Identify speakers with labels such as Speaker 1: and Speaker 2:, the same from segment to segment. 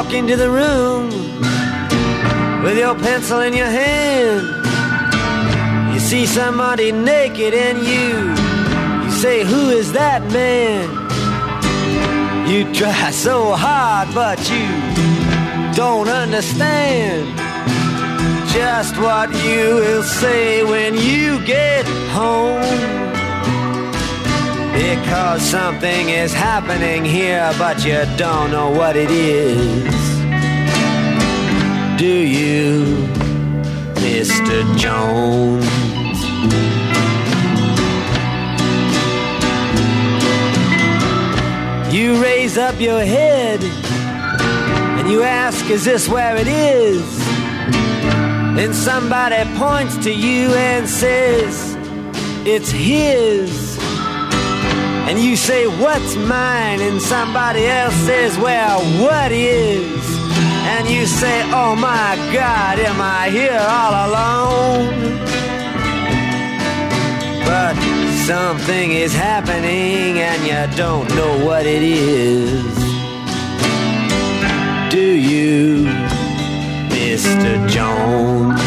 Speaker 1: walk into the room with your pencil in your hand. You see somebody naked and you say, who is that man? You try so hard, but you don't understand just what you will say when you get home. Because something is happening here, but you don't know what it is. Do you, Mr. Jones? You raise up your head and you ask, is this where it is? Then somebody points to you and says, it's his. And you say, what's mine? And somebody else says, well, what is? And you say, oh my God, am I here all alone? But something is happening and you don't know what it is. Do you, Mr. Jones?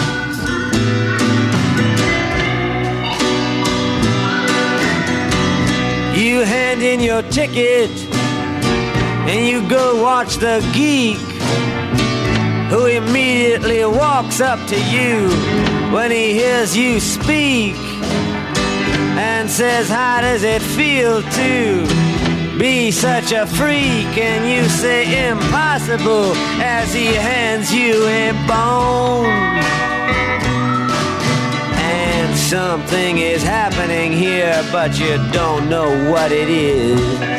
Speaker 1: You hand in your ticket and you go watch the geek, who immediately walks up to you when he hears you speak and says, how does it feel to be such a freak? And you say, impossible, as he hands you a bone. Something is happening here, but you don't know what it is.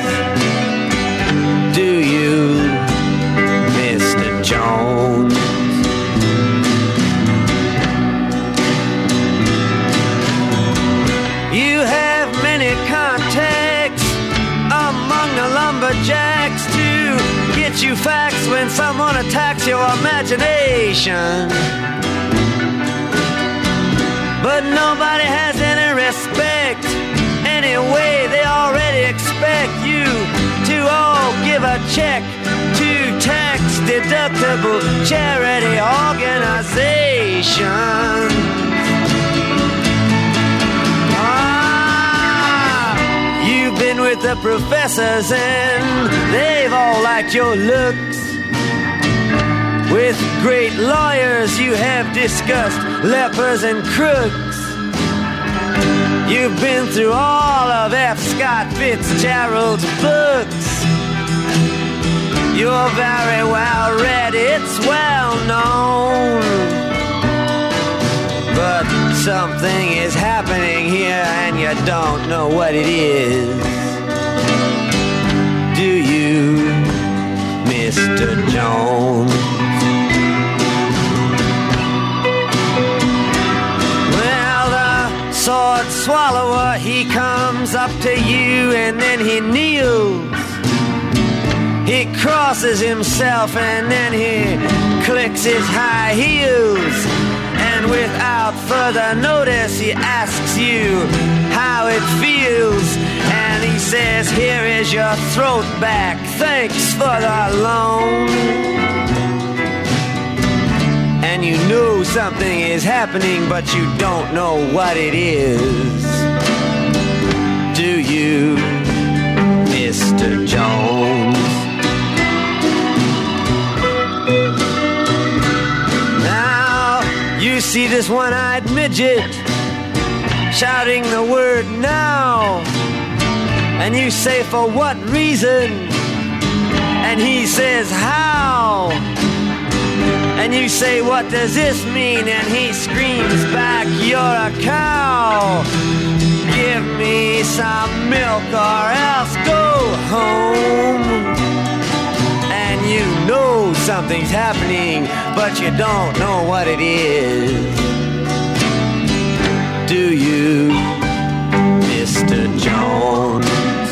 Speaker 1: Do you, Mr. Jones? You have many contacts among the lumberjacks to get you facts when someone attacks your imagination. But nobody has any respect. Anyway, they already expect you to all give a check to tax-deductible charity organization. You've been with the professors and they've all liked your looks. With great lawyers you have discussed lepers and crooks. You've been through all of F. Scott Fitzgerald's books. You're very well read, it's well known. But something is happening here and you don't know what it is. Do you, Mr. Jones? Sword swallower, he comes up to you and then he kneels. He crosses himself and then he clicks his high heels. And without further notice he asks you how it feels. And he says, here is your throat back, thanks for the loan. And you know something is happening, but you don't know what it is. Do you, Mr. Jones? Now, you see this one-eyed midget shouting the word now. And you say, for what reason? And he says, how? And you say, what does this mean? And he screams back, you're a cow. Give me some milk or else go home. And you know something's happening, but you don't know what it is. Do you, Mr. Jones?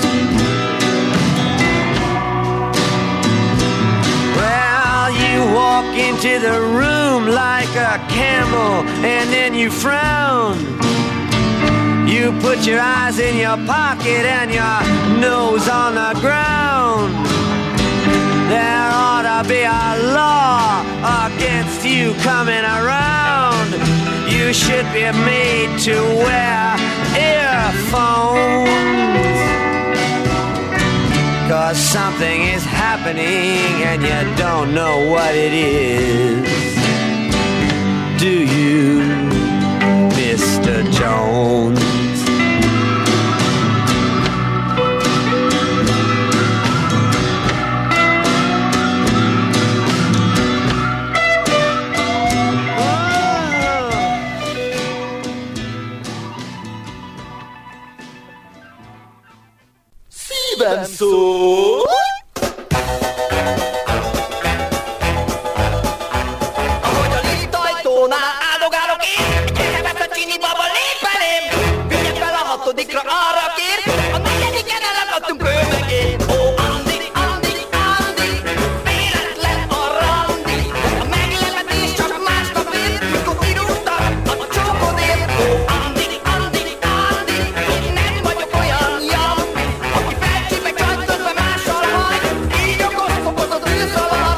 Speaker 1: Walk into the room like a camel and then you frown. You put your eyes in your pocket and your nose on the ground. There ought to be a law against you coming around. You should be made to wear earphones. 'Cause something is happening and you don't know what it is. Do you, Mr. Jones?
Speaker 2: Szívem szól! Ahogy a liftajtónál áldogálok én, gyerek a csini baba lép belém, vigye fel a 6-dikra arra kér, a 4-diken elakadtunk ő meg én. Ó, Andi, Andi, Andi, véletlen a randi, a meglepetés csak másnap ér, mikor kirúgtak a csókodért. Ó, Andi, Andi, Andi, én nem vagyok olyan jambi, aki felcsípek csajt közben mással hagy, így okos fokozott űrszalag.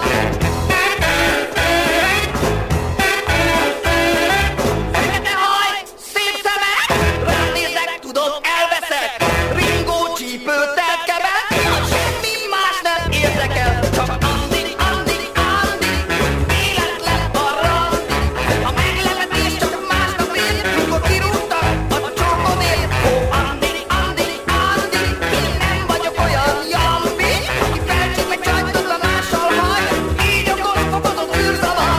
Speaker 2: Fekete haj, szép szemek, ránézek, tudod, elveszek, ringó csípőtelt kebel, semmi más nem érdekel, csak Andi, Andi, Andi, véletlen a randi, a meglepetés csak másnap ér, mikor kirúgtak a csókodért. Ó, Andi, Andi, Andi, én nem vagyok olyan jambi, aki felcsípek csajt közben mással hagy, így okos fokozott űrzavar.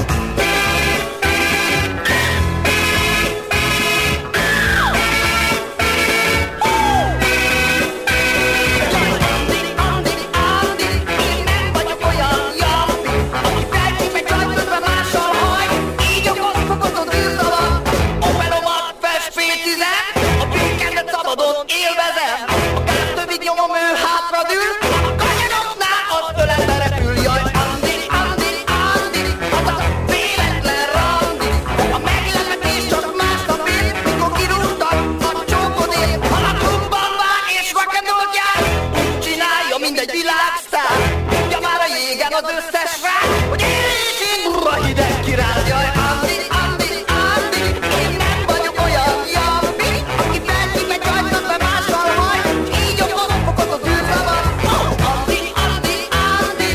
Speaker 2: Andi, Andi, Andi, én nem vagyok olyan jambi, aki felcsípek csajt közben mással hagy, így okos fokozott űrzavar. Opelomat fest fétizem, a pinkendet szabadon élvezem, a gáztövid nyomom ő hátradül, a kanyaroknál az ölembe repül. Jaj, Andi, Andi, Andi, az a véletlen randi, a meglepetés csak másnap ér, mikor kirúgtak a csókodért. Ha a klubban vág és rock'n'roll jár, úgy csinálja, mint egy világsztár, tudja már a jégen az összes rák, hogy én burra hideg király. Jaj, Andi, Andi, Andi, én nem vagyok olyan jambi, aki felcsípek csajt közben mással hagy, így okos fokozott űrzavar. Andi, Andi, Andi,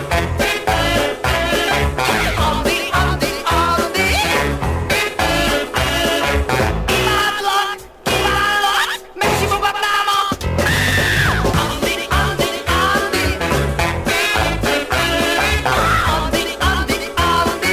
Speaker 2: Andi, Andi, Andi, imádlak, kívánlak, megsimogatnám a Andi, Andi, Andi, Andi, Andi, Andi,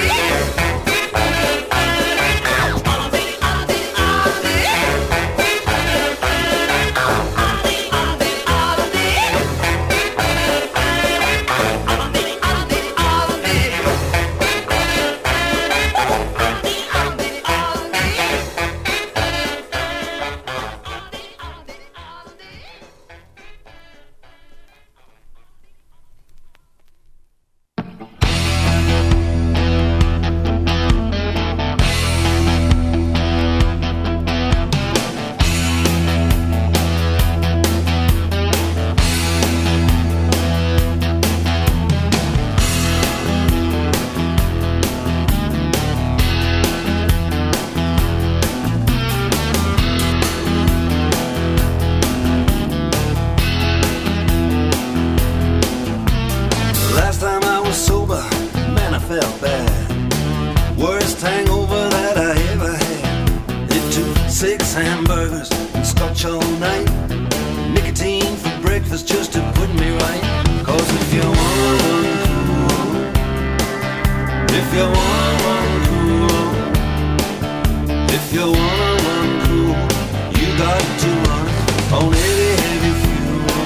Speaker 3: Last time I was sober, man, I felt bad. Worst hangover that I ever had. It took 6 hamburgers and scotch all night. Nicotine for breakfast just to put me right. 'Cause if you want one cool, if you want one cool, if you want one cool, you got to run on heavy, heavy fuel.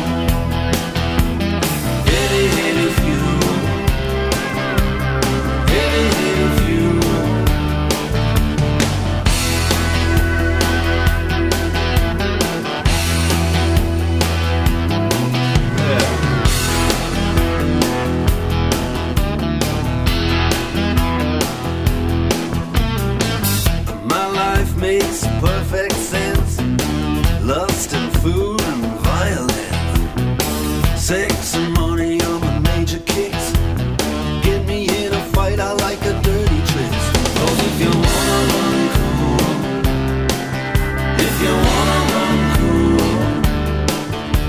Speaker 3: Heavy, heavy fuel. Heavy, heavy fuel. My life makes perfect sense. Lust and food and violence. Sex and money are my major kill.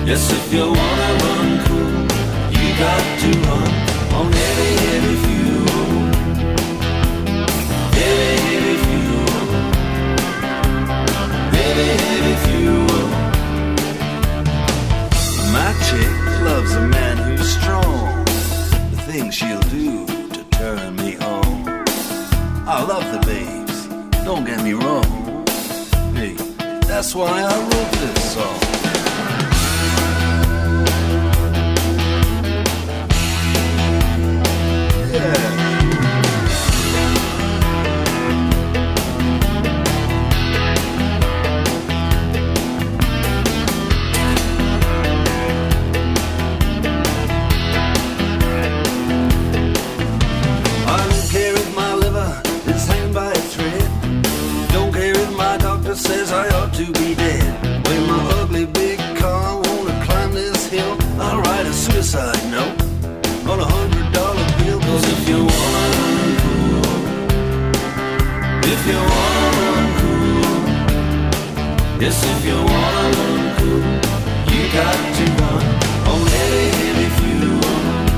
Speaker 3: Yes, if you wanna run cool, you got to run on heavy, heavy fuel. Heavy, heavy fuel. Heavy, heavy fuel. My chick loves a man who's strong. The things she'll do to turn me on. I love the babes, don't get me wrong. Hey, that's why I wrote this song. Says I ought to be dead. When my ugly big car wanna climb this hill, I'll write a suicide note on $100 bill. 'Cause if you wanna run cool, if you wanna run cool, yes, if you wanna run cool, you got to run on heavy, heavy fuel.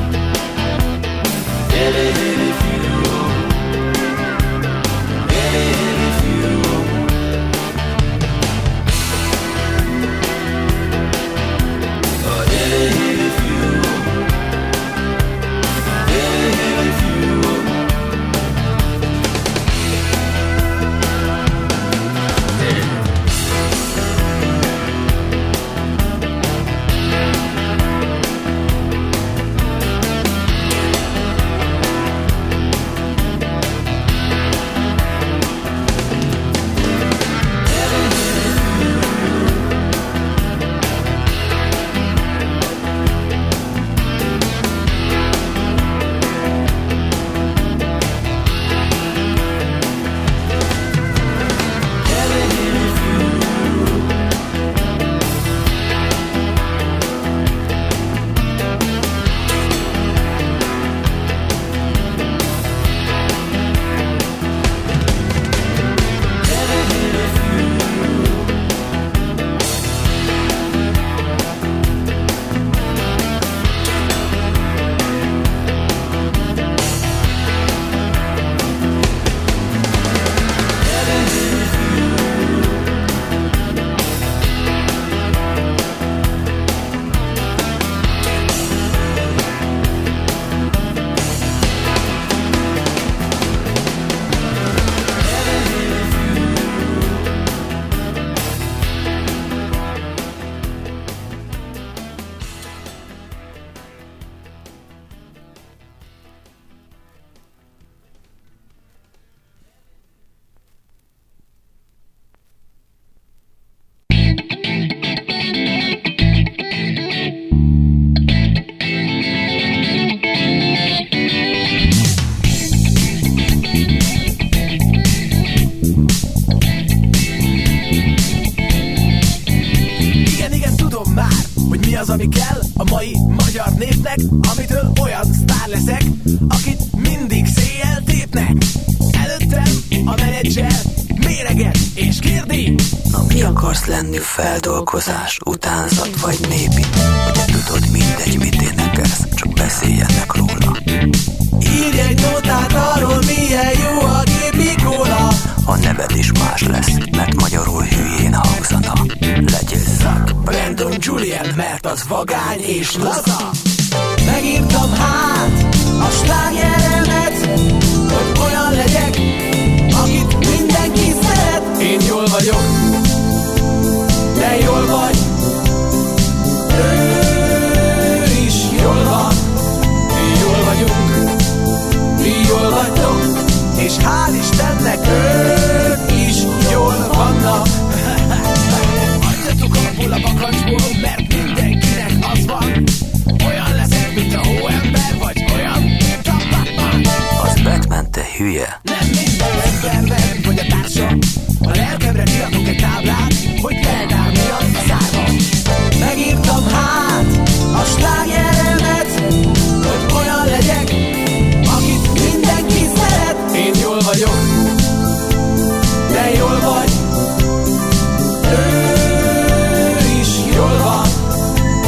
Speaker 3: Heavy, heavy fuel. Heavy, heavy fuel.
Speaker 4: ami kell a mai magyar népnek, amitől olyan sztár leszek, akit mindig széjjel tépnek. Előttem a menedzser méreget és kérdi:
Speaker 5: mi akarsz lenni, feldolgozás, utánzat vagy népi? Ugye tudod, mindegy, mit énekelsz, csak beszéljenek róla.
Speaker 4: Írj egy nótát arról, milyen jó a gépi kóla.
Speaker 5: A neved is más lesz, mert magyarul hülyén hangzana. Legyél Zack,
Speaker 4: Brandon, Julian, mert az vagány és laza. Megírtam hát a slágeremet, hogy olyan legyek, akit mindenki szeret. Én jól vagyok, te jól vagy, ő is jól van. Mi jól vagyunk, mi jól vagytok, és hál' Istennek ők is jól vannak. Adjatok abból a bakancsból, mert mindenkinek az van. Olyan leszek, mint a hóember, vagy olyan, mint a Batman.
Speaker 5: Az Batman, te hülye.
Speaker 4: Nem minden emberben, vagy a társa. A lelkemre kirakok egy táblát, hogy például miatt szárva. Megírtam hát a slágeremet, hogy olyan legyek, akit mindenki szeret. Én jól vagyok, te jól vagy, ő is jól van.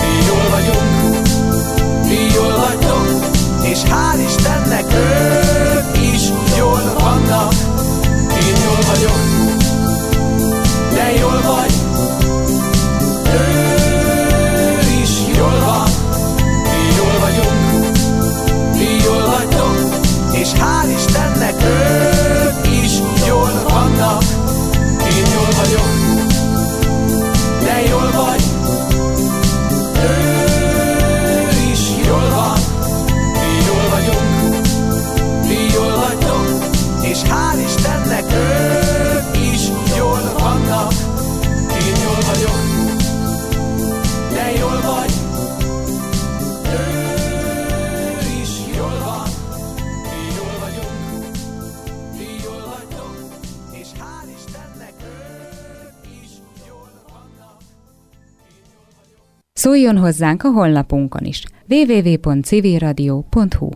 Speaker 6: Szóljon hozzánk a honlapunkon is. www.civilradio.hu.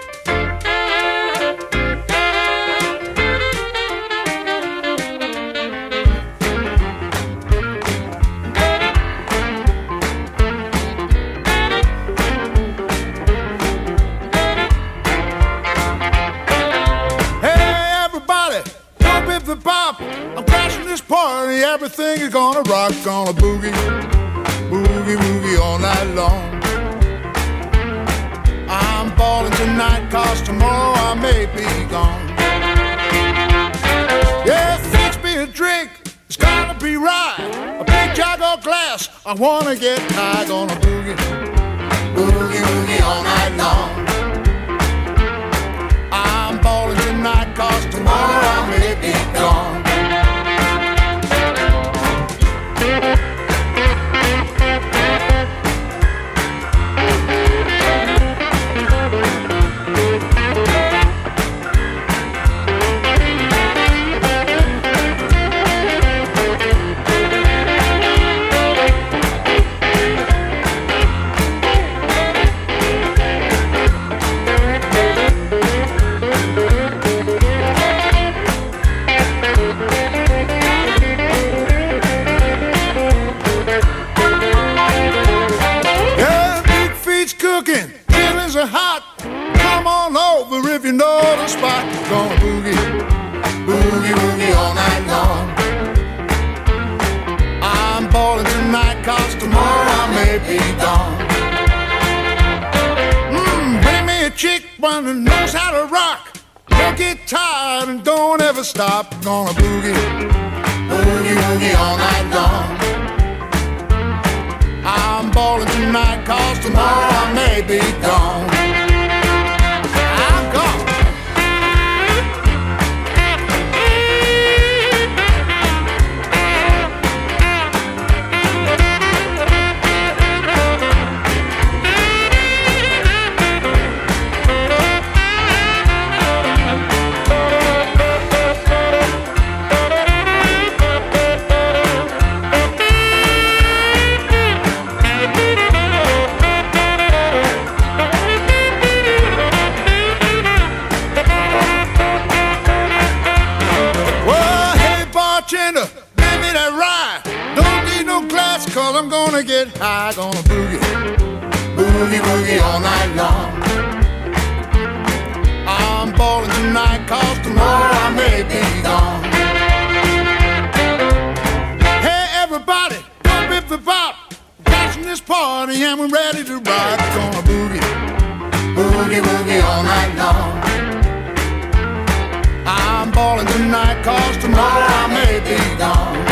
Speaker 7: Everything is gonna rock, gonna boogie, boogie, boogie all night long. I'm balling tonight, 'cause tomorrow I may be gone. Yeah, fix me a drink, it's gotta be right. A big jug of glass, I wanna get high, gonna boogie, boogie, boogie all night long. I'm balling tonight, 'cause tomorrow I may be gone. If you know the spot, gonna boogie, boogie, boogie all night long. I'm balling tonight, 'cause tomorrow I may be gone. Bring me a chick, one that knows how to rock. Don't get tired and don't ever stop. Gonna boogie, boogie, boogie all night long. I'm balling tonight, 'cause tomorrow I may be gone. I'm gonna get high, gonna boogie, boogie, boogie all night long. I'm balling tonight, 'cause tomorrow I may be gone. Hey everybody, pump if the pop, catching this party and we're ready to rock. Gonna boogie, boogie, boogie all night long. I'm balling tonight, 'cause tomorrow I may be gone.